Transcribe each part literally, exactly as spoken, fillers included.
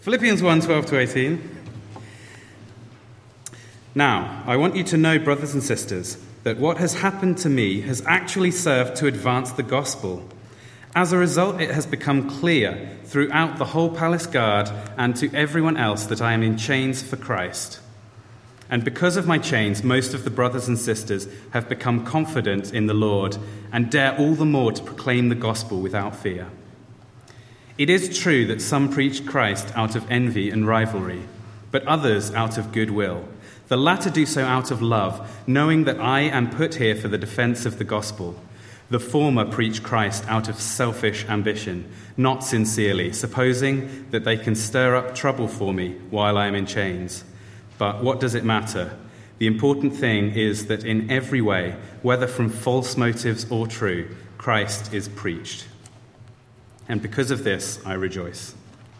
Philippians one, twelve to eighteen. Now, I want you to know, brothers and sisters, that what has happened to me has actually served to advance the gospel. As a result, it has become clear throughout the whole palace guard and to everyone else that I am in chains for Christ. And because of my chains, most of the brothers and sisters have become confident in the Lord and dare all the more to proclaim the gospel without fear. It is true that some preach Christ out of envy and rivalry, but others out of goodwill. The latter do so out of love, knowing that I am put here for the defense of the gospel. The former preach Christ out of selfish ambition, not sincerely, supposing that they can stir up trouble for me while I am in chains. But what does it matter? The important thing is that in every way, whether from false motives or true, Christ is preached. And because of this, I rejoice.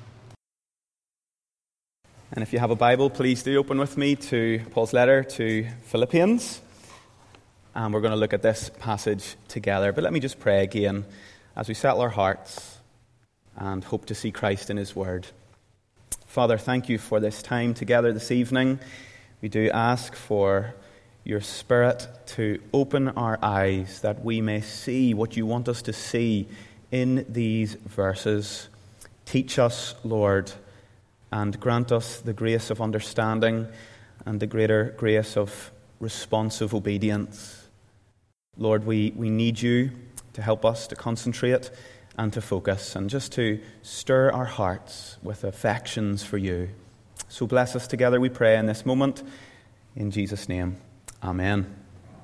And if you have a Bible, please do open with me to Paul's letter to Philippians. And we're going to look at this passage together. But let me just pray again as we settle our hearts and hope to see Christ in his word. Father, thank you for this time together this evening. We do ask for your Spirit to open our eyes that we may see what you want us to see in these verses. Teach us, Lord, and grant us the grace of understanding and the greater grace of responsive obedience. Lord, we, we need you to help us to concentrate and to focus and just to stir our hearts with affections for you. So bless us together, we pray, in this moment. In Jesus' name, amen.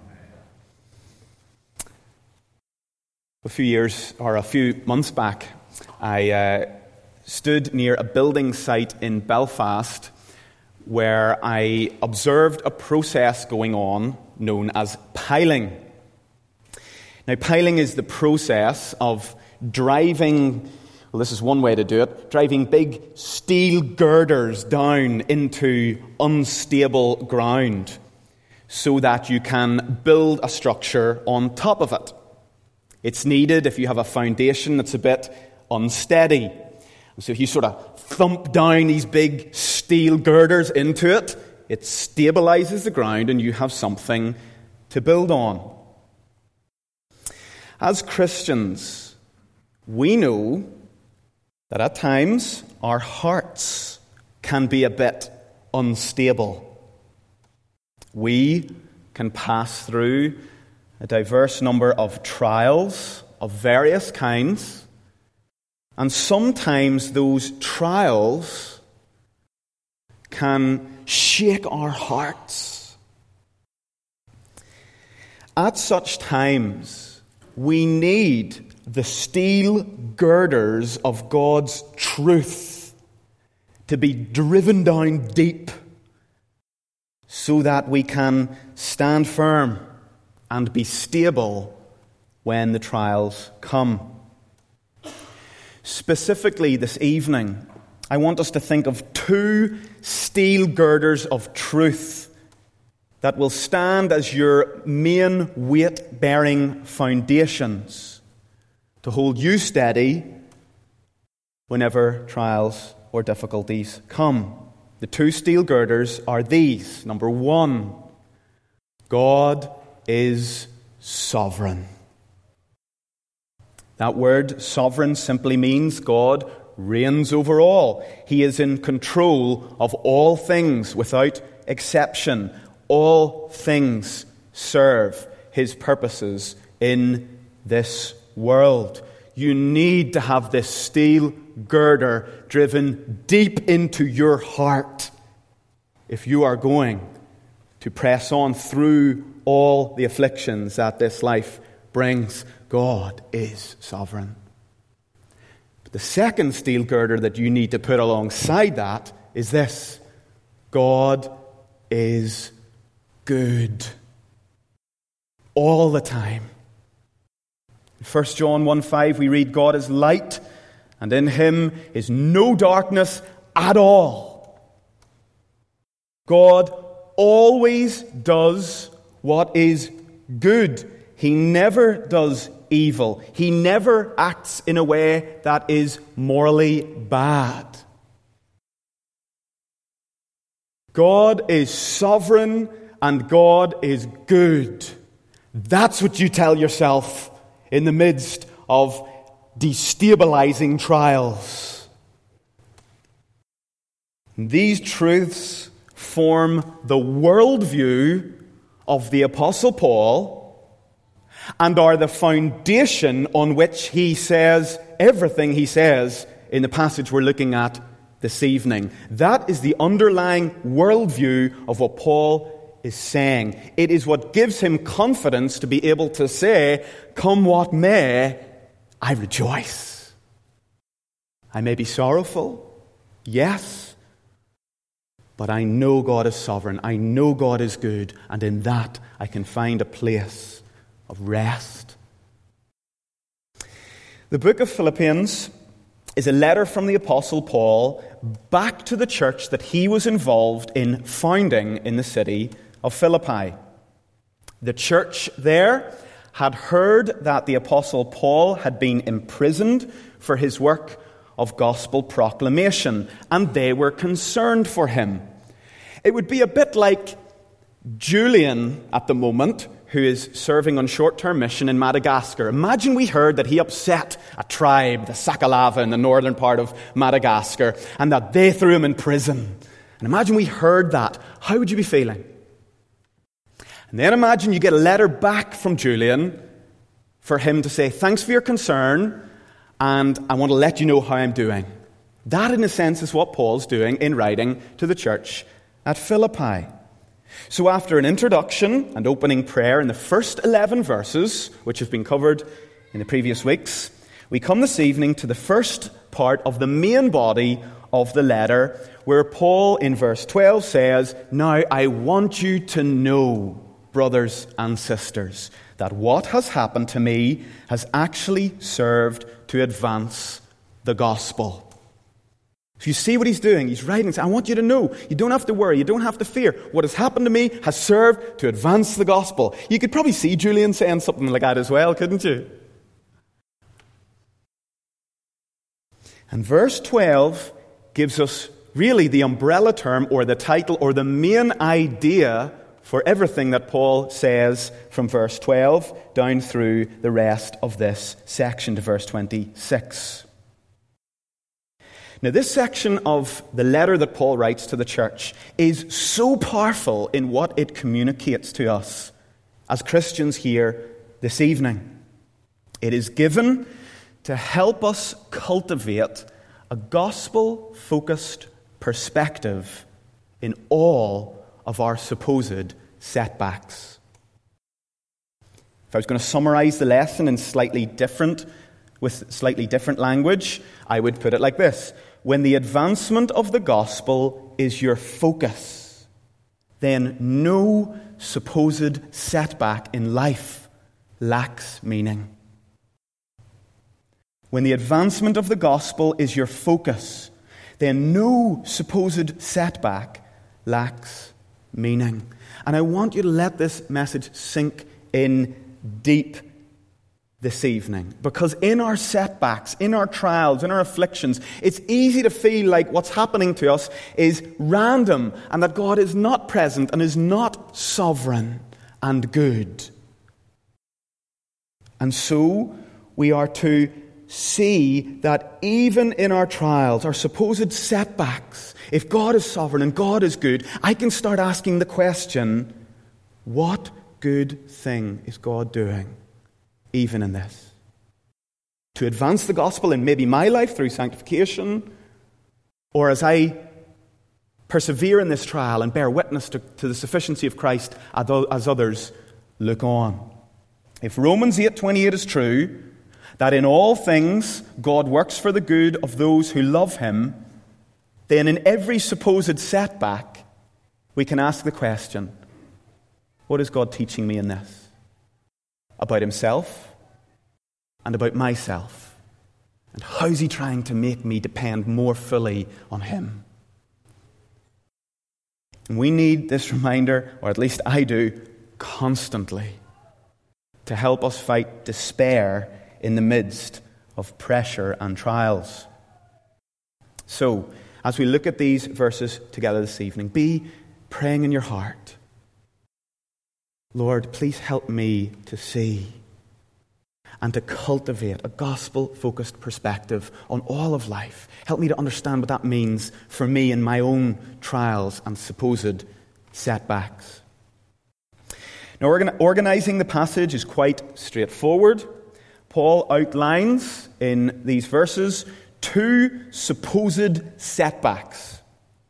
A few years, or a few months back, I uh, stood near a building site in Belfast where I observed a process going on known as piling. Now, piling is the process of driving, well, this is one way to do it, driving big steel girders down into unstable ground so that you can build a structure on top of it. It's needed if you have a foundation that's a bit unsteady. So if you sort of thump down these big steel girders into it, it stabilizes the ground and you have something to build on. As Christians, we know that at times our hearts can be a bit unstable. We can pass through a diverse number of trials of various kinds, and sometimes those trials can shake our hearts. At such times, we need the steel girders of God's truth to be driven down deep so that we can stand firm and be stable when the trials come. Specifically this evening, I want us to think of two steel girders of truth that will stand as your main weight-bearing foundations to hold you steady whenever trials or difficulties come. The two steel girders are these. Number one, God is sovereign. That word sovereign simply means God reigns over all. He is in control of all things without exception. All things serve his purposes in this world. You need to have this steel girder driven deep into your heart if you are going to press on through all the afflictions that this life brings. God is sovereign. But the second steel girder that you need to put alongside that is this: God is good all the time. In First John one five we read, God is light, and in him is no darkness at all. God always does what is good. He never does evil. He never acts in a way that is morally bad. God is sovereign and God is good. That's what you tell yourself in the midst of destabilizing trials. These truths form the worldview of the Apostle Paul and are the foundation on which he says everything he says in the passage we're looking at this evening. That is the underlying worldview of what Paul is saying. It is what gives him confidence to be able to say, come what may, I rejoice. I may be sorrowful, yes, but I know God is sovereign. I know God is good, and in that I can find a place of rest. The book of Philippians is a letter from the Apostle Paul back to the church that he was involved in founding in the city of Philippi. The church there had heard that the Apostle Paul had been imprisoned for his work of gospel proclamation, and they were concerned for him. It would be a bit like Julian at the moment, who is serving on short-term mission in Madagascar. Imagine we heard that he upset a tribe, the Sakalava, in the northern part of Madagascar, and that they threw him in prison. And imagine we heard that. How would you be feeling? And then imagine you get a letter back from Julian for him to say, thanks for your concern, and I want to let you know how I'm doing. That, in a sense, is what Paul's doing in writing to the church at Philippi. So after an introduction and opening prayer in the first eleven verses, which have been covered in the previous weeks, we come this evening to the first part of the main body of the letter, where Paul in verse twelve says, now I want you to know, brothers and sisters, that what has happened to me has actually served to advance the gospel. So you see what he's doing. He's writing, saying, I want you to know. You don't have to worry. You don't have to fear. What has happened to me has served to advance the gospel. You could probably see Julian saying something like that as well, couldn't you? And verse twelve gives us really the umbrella term or the title or the main idea for everything that Paul says from verse twelve down through the rest of this section to verse twenty-six. Now, this section of the letter that Paul writes to the church is so powerful in what it communicates to us as Christians here this evening. It is given to help us cultivate a gospel-focused perspective in all of our supposed setbacks. If I was going to summarize the lesson in slightly different, with slightly different language, I would put it like this. When the advancement of the gospel is your focus, then no supposed setback in life lacks meaning. When the advancement of the gospel is your focus, then no supposed setback lacks meaning. And I want you to let this message sink in deep this evening. Because in our setbacks, in our trials, in our afflictions, it's easy to feel like what's happening to us is random and that God is not present and is not sovereign and good. And so we are to see that even in our trials, our supposed setbacks, if God is sovereign and God is good, I can start asking the question, what good thing is God doing, even in this? To advance the gospel in maybe my life through sanctification, or as I persevere in this trial and bear witness to, to the sufficiency of Christ as others look on. If Romans eight twenty-eight is true, that in all things God works for the good of those who love Him, then in every supposed setback, we can ask the question, what is God teaching me in this? About Himself and about myself. And how is He trying to make me depend more fully on Him? And we need this reminder, or at least I do, constantly, to help us fight despair in the midst of pressure and trials. So, as we look at these verses together this evening, be praying in your heart, Lord, please help me to see and to cultivate a gospel-focused perspective on all of life. Help me to understand what that means for me in my own trials and supposed setbacks. Now, organizing the passage is quite straightforward. Paul outlines in these verses two supposed setbacks.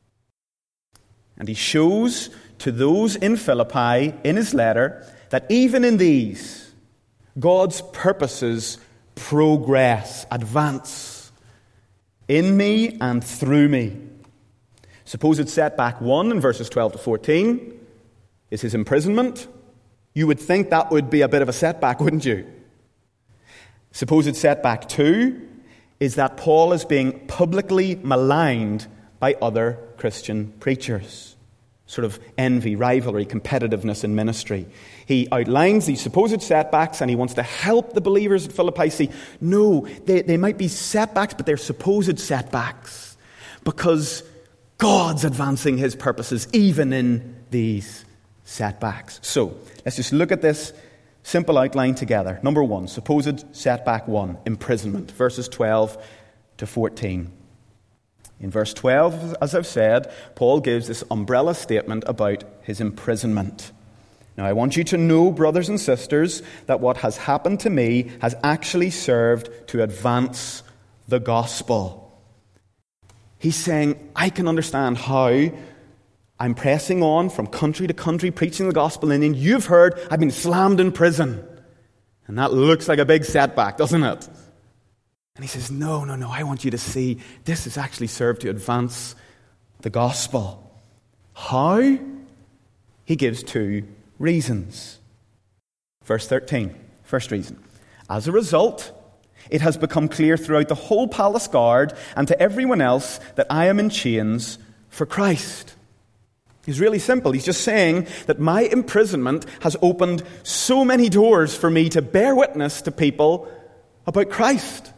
And he shows to those in Philippi, in his letter, that even in these, God's purposes progress, advance in me and through me. Supposed setback one in verses twelve to fourteen is his imprisonment. You would think that would be a bit of a setback, wouldn't you? Supposed setback two is that Paul is being publicly maligned by other Christian preachers. Sort of envy, rivalry, competitiveness in ministry. He outlines these supposed setbacks and he wants to help the believers at Philippi see, no, they, they might be setbacks, but they're supposed setbacks because God's advancing his purposes even in these setbacks. So, let's just look at this simple outline together. Number one, supposed setback one, imprisonment, verses twelve to fourteen. In verse twelve, as I've said, Paul gives this umbrella statement about his imprisonment. Now, I want you to know, brothers and sisters, that what has happened to me has actually served to advance the gospel. He's saying, I can understand how I'm pressing on from country to country, preaching the gospel, and then you've heard I've been slammed in prison. And that looks like a big setback, doesn't it? And he says, no, no, no, I want you to see this has actually served to advance the gospel. How? He gives two reasons. Verse thirteen, first reason. As a result, it has become clear throughout the whole palace guard and to everyone else that I am in chains for Christ. He's really simple. He's just saying that my imprisonment has opened so many doors for me to bear witness to people about Christ.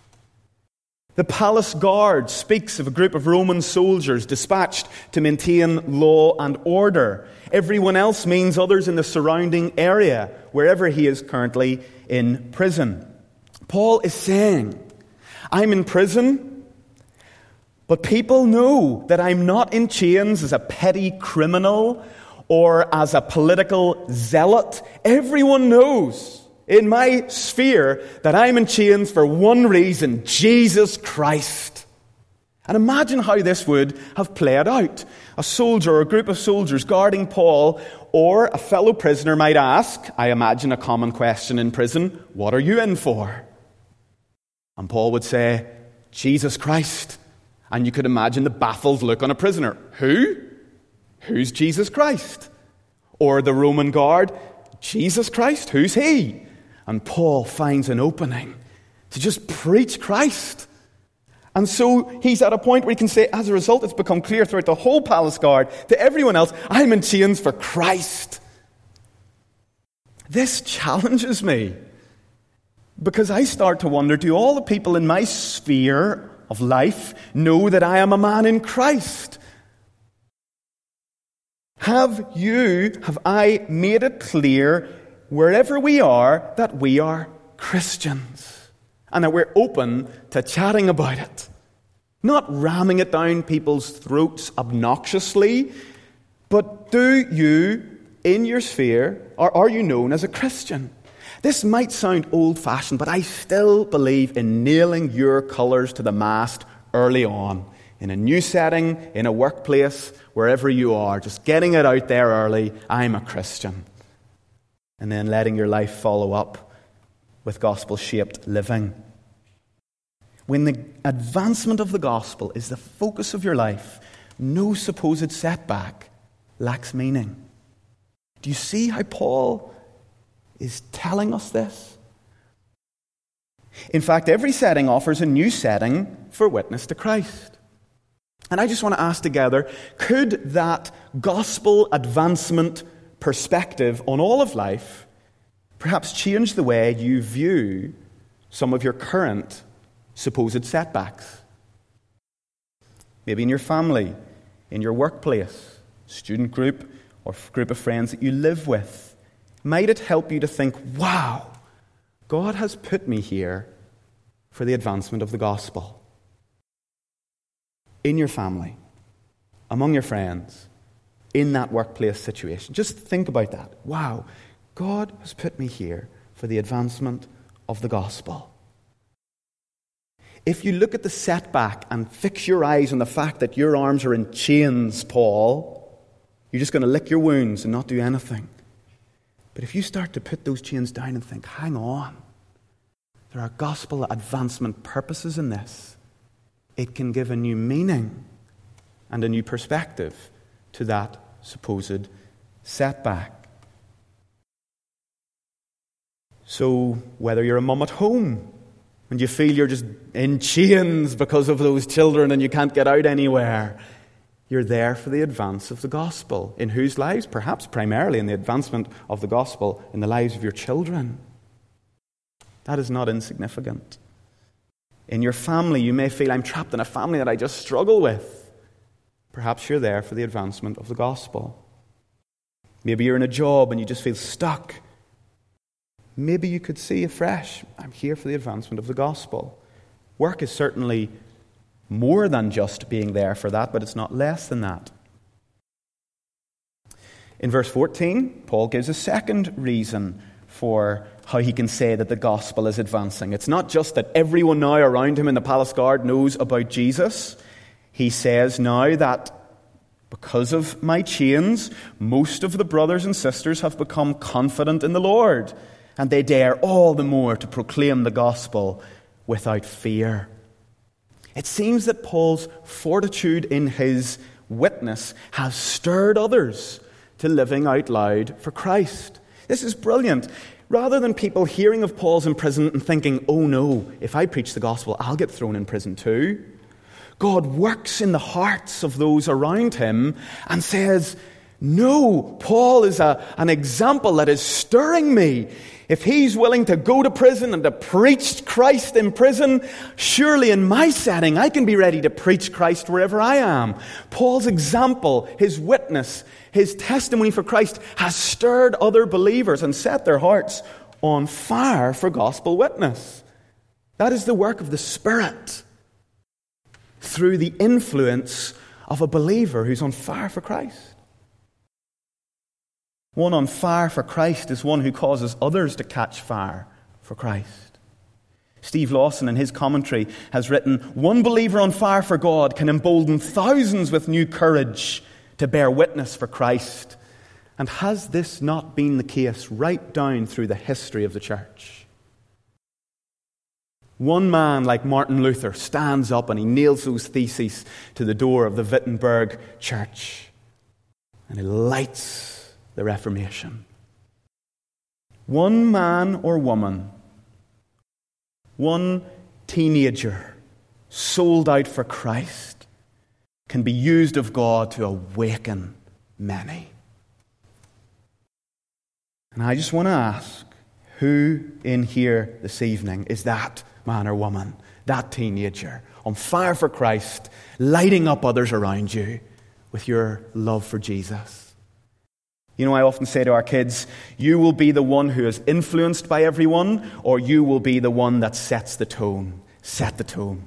The palace guard speaks of a group of Roman soldiers dispatched to maintain law and order. Everyone else means others in the surrounding area, wherever he is currently in prison. Paul is saying, I'm in prison, but people know that I'm not in chains as a petty criminal or as a political zealot. Everyone knows in my sphere that I'm in chains for one reason, Jesus Christ. And imagine how this would have played out. A soldier or a group of soldiers guarding Paul or a fellow prisoner might ask, I imagine a common question in prison, what are you in for? And Paul would say, Jesus Christ. And you could imagine the baffled look on a prisoner. Who? Who's Jesus Christ? Or the Roman guard, Jesus Christ? Who's he? And Paul finds an opening to just preach Christ. And so he's at a point where he can say, as a result, it's become clear throughout the whole palace guard to everyone else, I'm in chains for Christ. This challenges me because I start to wonder, do all the people in my sphere of life know that I am a man in Christ? Have you, have I made it clear wherever we are that we are Christians and that we're open to chatting about it? Not ramming it down people's throats obnoxiously, but do you, in your sphere, or are you known as a Christian? This might sound old-fashioned, but I still believe in nailing your colours to the mast early on. In a new setting, in a workplace, wherever you are. Just getting it out there early, I'm a Christian. And then letting your life follow up with gospel-shaped living. When the advancement of the gospel is the focus of your life, no supposed setback lacks meaning. Do you see how Paul is telling us this? In fact, every setting offers a new setting for witness to Christ. And I just want to ask together, could that gospel advancement perspective on all of life perhaps change the way you view some of your current supposed setbacks? Maybe in your family, in your workplace, student group, or group of friends that you live with? Might it help you to think, wow, God has put me here for the advancement of the gospel? In your family, among your friends, in that workplace situation. Just think about that. Wow, God has put me here for the advancement of the gospel. If you look at the setback and fix your eyes on the fact that your arms are in chains, Paul, you're just going to lick your wounds and not do anything. But if you start to put those chains down and think, hang on, there are gospel advancement purposes in this, it can give a new meaning and a new perspective to that supposed setback. So, whether you're a mum at home and you feel you're just in chains because of those children and you can't get out anywhere, you're there for the advance of the gospel. In whose lives? Perhaps primarily in the advancement of the gospel in the lives of your children. That is not insignificant. In your family, you may feel, I'm trapped in a family that I just struggle with. Perhaps you're there for the advancement of the gospel. Maybe you're in a job and you just feel stuck. Maybe you could see afresh, I'm here for the advancement of the gospel. Work is certainly more than just being there for that, but it's not less than that. In verse fourteen, Paul gives a second reason for how he can say that the gospel is advancing. It's not just that everyone now around him in the palace guard knows about Jesus. He says now that because of my chains, most of the brothers and sisters have become confident in the Lord, and they dare all the more to proclaim the gospel without fear. It seems that Paul's fortitude in his witness has stirred others to living out loud for Christ. This is brilliant. Rather than people hearing of Paul's imprisonment and thinking, oh no, if I preach the gospel, I'll get thrown in prison too. God works in the hearts of those around him and says, no, Paul is a, an example that is stirring me. If he's willing to go to prison and to preach Christ in prison, surely in my setting I can be ready to preach Christ wherever I am. Paul's example, his witness, his testimony for Christ has stirred other believers and set their hearts on fire for gospel witness. That is the work of the Spirit through the influence of a believer who's on fire for Christ. One on fire for Christ is one who causes others to catch fire for Christ. Steve Lawson, in his commentary, has written, one believer on fire for God can embolden thousands with new courage to bear witness for Christ. And has this not been the case right down through the history of the church? One man like Martin Luther stands up and he nails those theses to the door of the Wittenberg church. And he lights the Reformation. One man or woman, one teenager sold out for Christ can be used of God to awaken many. And I just want to ask, who in here this evening is that man or woman, that teenager, on fire for Christ, lighting up others around you with your love for Jesus? You know, I often say to our kids, you will be the one who is influenced by everyone, or you will be the one that sets the tone. Set the tone.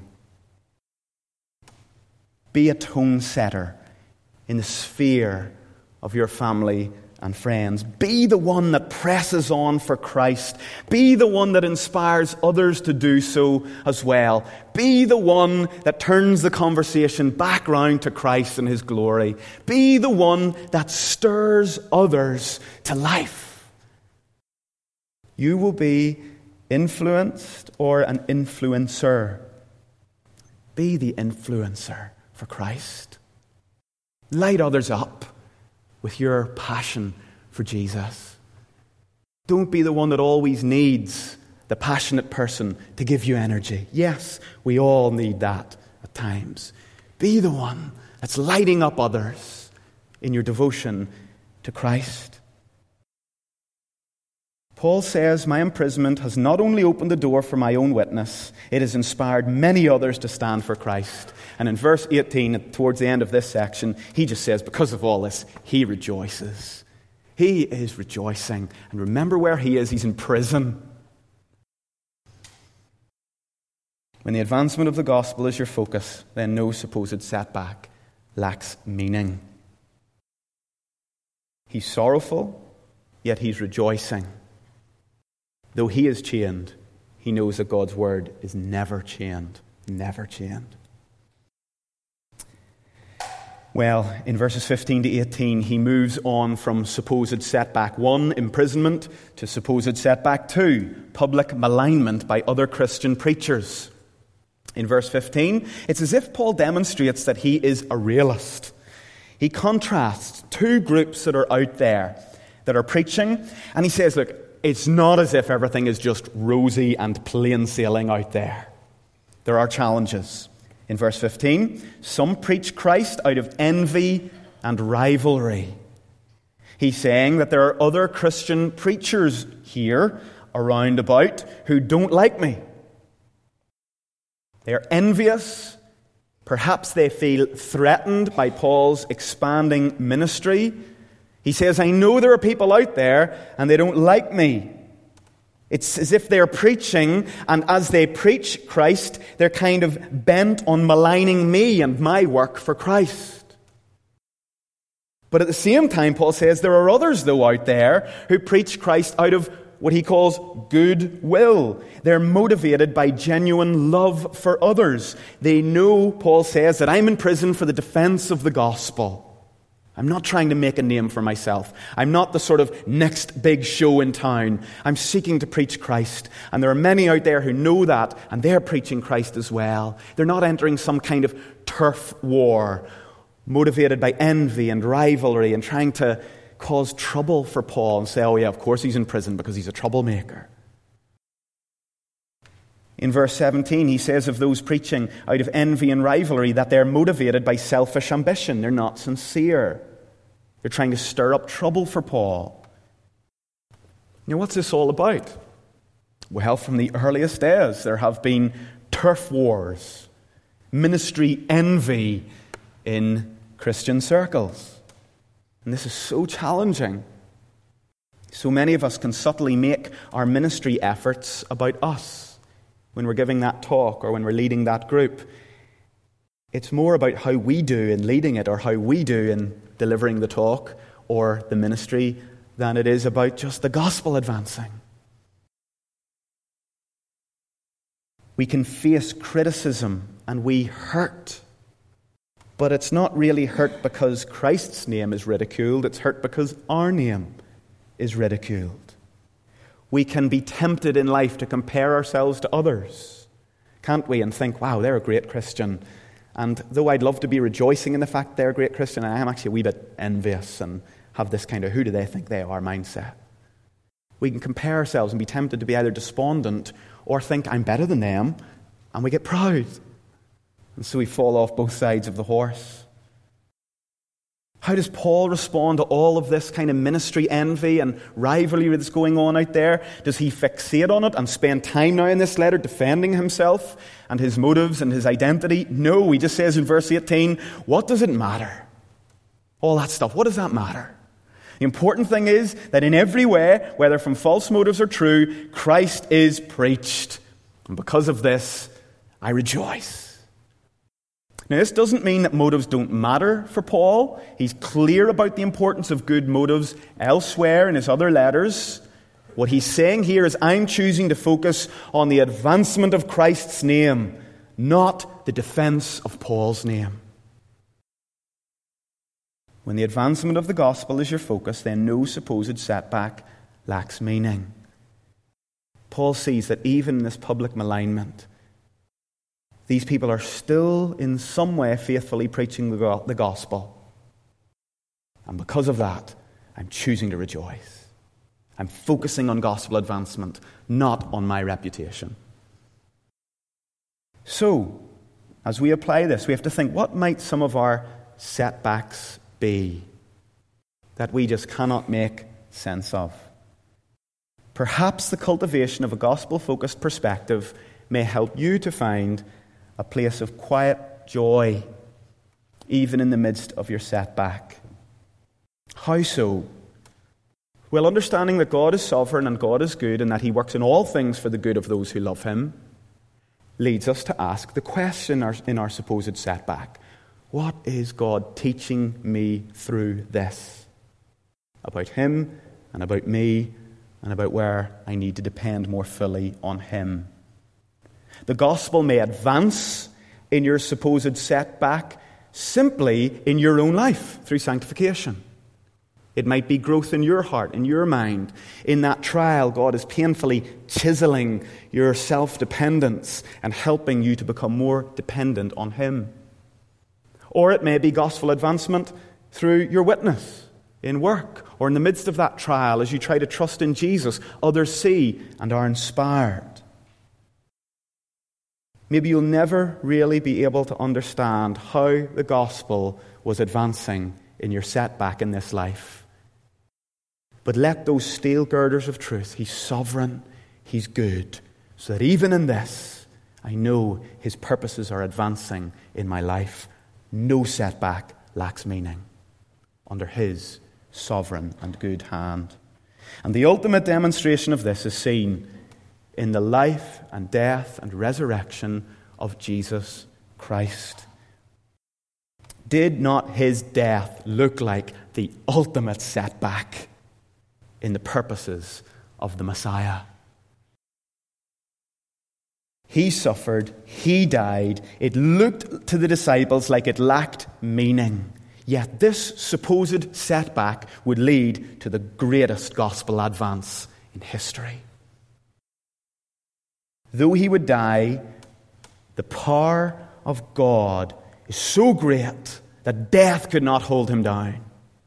Be a tone setter in the sphere of your family and friends. Be the one that presses on for Christ. Be the one that inspires others to do so as well. Be the one that turns the conversation back round to Christ and His glory. Be the one that stirs others to life. You will be influenced or an influencer. Be the influencer for Christ. Light others up with your passion for Jesus. Don't be the one that always needs the passionate person to give you energy. Yes, we all need that at times. Be the one that's lighting up others in your devotion to Christ. Paul says, my imprisonment has not only opened the door for my own witness, it has inspired many others to stand for Christ. And in verse eighteen, towards the end of this section, he just says, because of all this, he rejoices. He is rejoicing. And remember where he is. He's in prison. When the advancement of the gospel is your focus, then no supposed setback lacks meaning. He's sorrowful, yet he's rejoicing. Though he is chained, he knows that God's word is never chained. Never chained. Well, in verses fifteen to eighteen, he moves on from supposed setback one, imprisonment, to supposed setback two, public malignment by other Christian preachers. In verse fifteen, it's as if Paul demonstrates that he is a realist. He contrasts two groups that are out there that are preaching, and he says, look, it's not as if everything is just rosy and plain sailing out there. There are challenges. In verse fifteen, some preach Christ out of envy and rivalry. He's saying that there are other Christian preachers here around about who don't like me. They are envious. Perhaps they feel threatened by Paul's expanding ministry. He says, I know there are people out there and they don't like me. It's as if they're preaching, and as they preach Christ, they're kind of bent on maligning me and my work for Christ. But at the same time, Paul says, there are others, though, out there who preach Christ out of what he calls good will. They're motivated by genuine love for others. They know, Paul says, that I'm in prison for the defense of the gospel. I'm not trying to make a name for myself. I'm not the sort of next big show in town. I'm seeking to preach Christ. And there are many out there who know that, and they're preaching Christ as well. They're not entering some kind of turf war, motivated by envy and rivalry and trying to cause trouble for Paul and say, oh yeah, of course he's in prison because he's a troublemaker. In verse seventeen, he says of those preaching out of envy and rivalry that they're motivated by selfish ambition. They're not sincere. They're trying to stir up trouble for Paul. Now, what's this all about? Well, from the earliest days, there have been turf wars, ministry envy in Christian circles. And this is so challenging. So many of us can subtly make our ministry efforts about us. When we're giving that talk or when we're leading that group, it's more about how we do in leading it or how we do in delivering the talk or the ministry than it is about just the gospel advancing. We can face criticism and we hurt. But it's not really hurt because Christ's name is ridiculed. It's hurt because our name is ridiculed. We can be tempted in life to compare ourselves to others, can't we? And think, wow, they're a great Christian. And though I'd love to be rejoicing in the fact they're a great Christian, I am actually a wee bit envious and have this kind of who do they think they are mindset. We can compare ourselves and be tempted to be either despondent or think I'm better than them, and we get proud. And so we fall off both sides of the horse. How does Paul respond to all of this kind of ministry envy and rivalry that's going on out there? Does he fixate on it and spend time now in this letter defending himself and his motives and his identity? No, he just says in verse eighteen, what does it matter? All that stuff, what does that matter? The important thing is that in every way, whether from false motives or true, Christ is preached. And because of this, I rejoice. Now, this doesn't mean that motives don't matter for Paul. He's clear about the importance of good motives elsewhere in his other letters. What he's saying here is, I'm choosing to focus on the advancement of Christ's name, not the defense of Paul's name. When the advancement of the gospel is your focus, then no supposed setback lacks meaning. Paul sees that even in this public malignment, these people are still in some way faithfully preaching the gospel. And because of that, I'm choosing to rejoice. I'm focusing on gospel advancement, not on my reputation. So, as we apply this, we have to think, what might some of our setbacks be that we just cannot make sense of? perhaps the cultivation of a gospel-focused perspective may help you to find a place of quiet joy, even in the midst of your setback. How so? Well, understanding that God is sovereign and God is good and that he works in all things for the good of those who love him leads us to ask the question in our supposed setback: what is God teaching me through this? About him and about me and about where I need to depend more fully on him. The gospel may advance in your supposed setback simply in your own life through sanctification. It might be growth in your heart, in your mind. In that trial, God is painfully chiseling your self-dependence and helping you to become more dependent on him. Or it may be gospel advancement through your witness, in work, or in the midst of that trial as you try to trust in Jesus. Others see and are inspired. Maybe you'll never really be able to understand how the gospel was advancing in your setback in this life. But let those steel girders of truth, he's sovereign, he's good, so that even in this, I know his purposes are advancing in my life. No setback lacks meaning under his sovereign and good hand. And the ultimate demonstration of this is seen in the life and death and resurrection of Jesus Christ. Did not his death look like the ultimate setback in the purposes of the Messiah? He suffered, he died. It looked to the disciples like it lacked meaning. Yet this supposed setback would lead to the greatest gospel advance in history. Though he would die, the power of God is so great that death could not hold him down.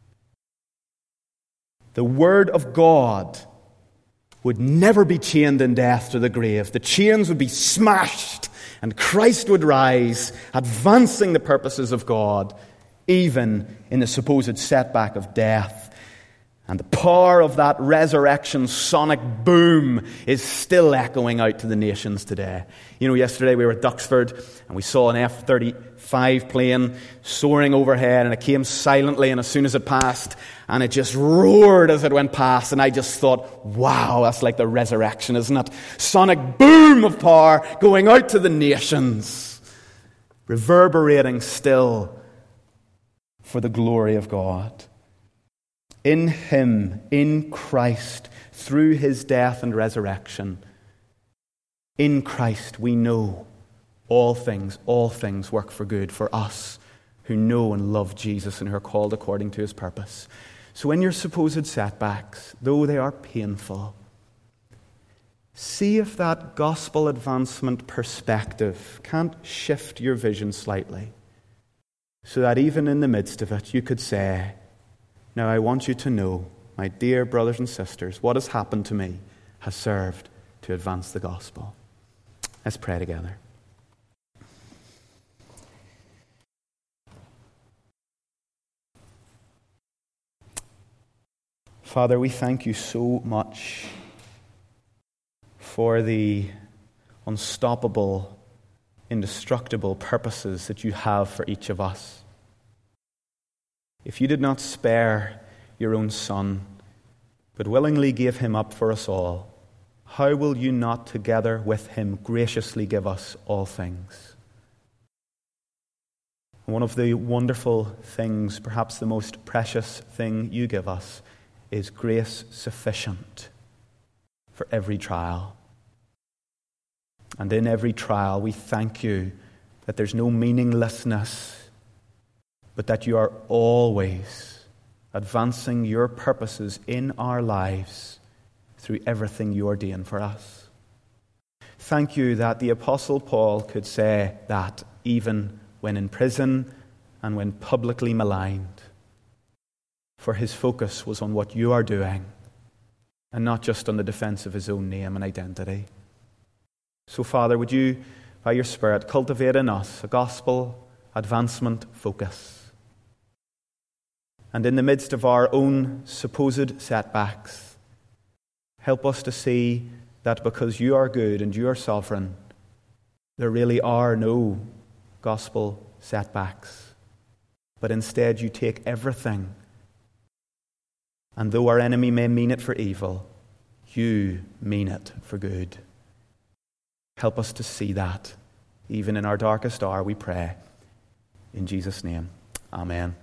The word of God would never be chained in death to the grave. The chains would be smashed and Christ would rise, advancing the purposes of God, even in the supposed setback of death. And the power of that resurrection sonic boom is still echoing out to the nations today. You know, yesterday we were at Duxford and we saw an F thirty-five plane soaring overhead, and it came silently, and as soon as it passed, and it just roared as it went past, and I just thought, wow, that's like the resurrection, isn't it? Sonic boom of power going out to the nations, reverberating still for the glory of God. In him, in Christ, through his death and resurrection, in Christ we know all things, all things work for good for us who know and love Jesus and who are called according to his purpose. So in your supposed setbacks, though they are painful, see if that gospel advancement perspective can't shift your vision slightly, so that even in the midst of it you could say, now I want you to know, my dear brothers and sisters, what has happened to me has served to advance the gospel. Let's pray together. Father, we thank you so much for the unstoppable, indestructible purposes that you have for each of us. If you did not spare your own Son, but willingly gave him up for us all, how will you not together with him graciously give us all things? One of the wonderful things, perhaps the most precious thing you give us, is grace sufficient for every trial. And in every trial, we thank you that there's no meaninglessness, but that you are always advancing your purposes in our lives through everything you ordain for us. Thank you that the Apostle Paul could say that even when in prison and when publicly maligned, for his focus was on what you are doing and not just on the defense of his own name and identity. So, Father, would you, by your Spirit, cultivate in us a gospel advancement focus. And in the midst of our own supposed setbacks, Help us to see that because you are good and you are sovereign, there really are no gospel setbacks. But instead you take everything, and though our enemy may mean it for evil, you mean it for good. Help us to see that, even in our darkest hour, we pray. In Jesus' name, amen.